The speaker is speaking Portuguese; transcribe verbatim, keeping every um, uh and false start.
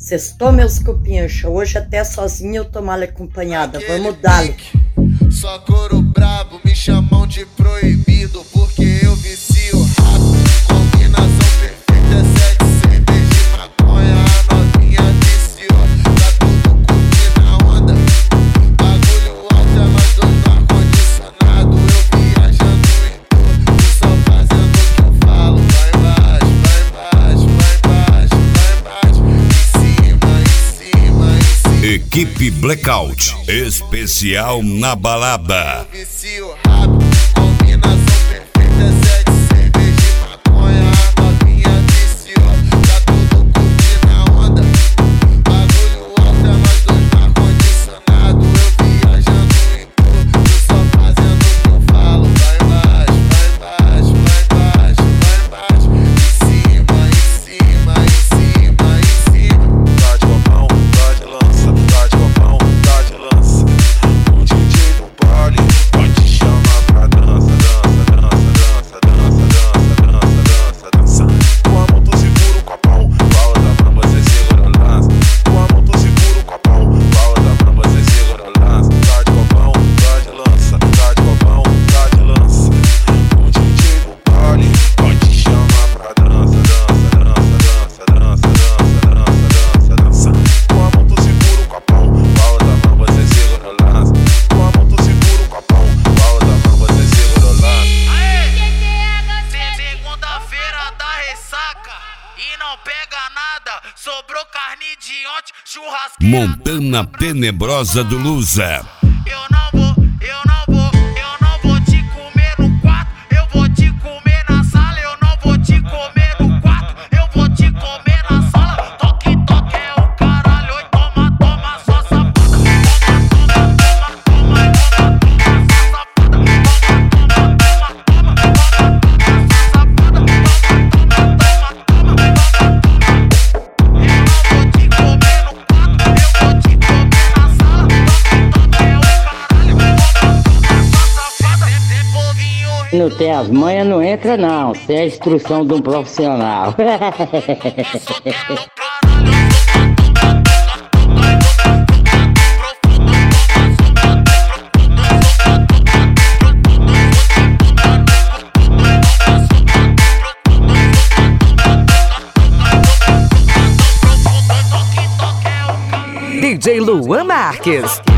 Sextou, meus cupincha. Hoje até sozinha eu tô mal acompanhada. Vamos dar-lhe. Só couro brabo, me chamam de proibido, porque eu vicio rápido. Combinação perfeita, sete cerveja e maconha. A novinha viciou, tá tudo curtindo a onda. Bagulho alto, elas dois no ar-condicionado. Eu viajando em tudo, só fazendo o que eu falo. Vai embaixo, vai embaixo, vai embaixo, vai embaixo. Em cima, em cima, em cima. Equipe Blackout, especial na balada. Vicio rápido, combinação perfeita, sete cerveja e maconha. A novinha viciou, tá tudo curtindo a onda. Bagulho alto, elas dois no ar-condicionado. Eu viajando em tudo, só fazendo o que eu falo. Vai embaixo, vai embaixo, vai embaixo, vai embaixo. Em cima, em cima, em cima, em cima. Tá de copão, tá de lança, tá de copão, tá de lança. O D J do baile vai te chamar pra dança, dança, dança, dança, dança, dança, dança, dança, dança. Com a mão tu segura o copão, com a outra mão você segura o lança. Com a mão tu segura o copão, com a outra mão você segura o lança. Tá de copão, tá de lança, tá de copão, tá de lança. O D J do baile vai te chamar pra dança, dança, dança, dança, dança, dança, dança, dança, dança. Com a mão tu segura o copão, com a outra mão você segura o lança. Com a mão tu segura o copão, com a outra mão você segura o lança. Segunda-feira da ressaca e não pega nada. Sobrou carne de ontem, churrasqueira. Montana Tenebrosa do Lusa. Eu não vou, eu não vou, eu não vou te comer no quarto. Eu vou te comer na sala. Eu não vou te comer no quarto. Eu vou te comer na sala. Toque, toque é o caralho. Oi, toma, toma, só safada. Toma, toma, toma, toma, toma, toma, só safada. Toma, toma, toma, toma, toma, toma, só safada. Toma, toma, toma, toma, toma, toma. Eu não vou te comer no quarto. Eu vou te comer na sala. Toque, toque é o caralho. Toma, toma, só safada. Povinho. Não tem as manhas, não entra não. Sem a instrução de um profissional. D J Luan Marques.